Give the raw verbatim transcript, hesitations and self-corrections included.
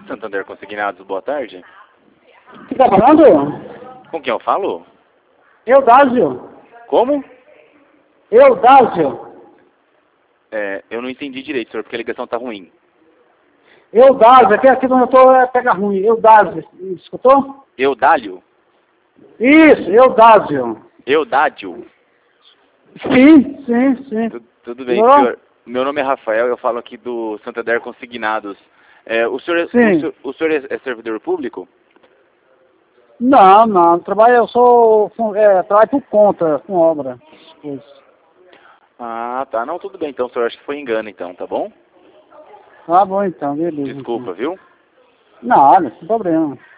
Santander Consignados, boa tarde. Você tá falando? Com quem eu falo? Eudásio. Como? Eudásio. É, eu não entendi direito, senhor, porque a ligação tá ruim. Eudásio, aqui, aqui onde eu tô é pega ruim. Eudásio, escutou? Eudálio? Isso, Eudásio. Eudádio? Sim, sim, sim. Tu- tudo bem, Não? senhor. Meu nome é Rafael, eu falo aqui do Santander Consignados. É, o, senhor, é- Sim. o, senhor, o senhor é, é servidor público? Não, não, trabalho, eu sou, é, trabalho por conta, com obra. Pois. Ah, tá. Não, tudo bem então, senhor. Acho que foi engano então, tá bom? Tá bom então, beleza. Desculpa, Então. viu? Nada, sem problema.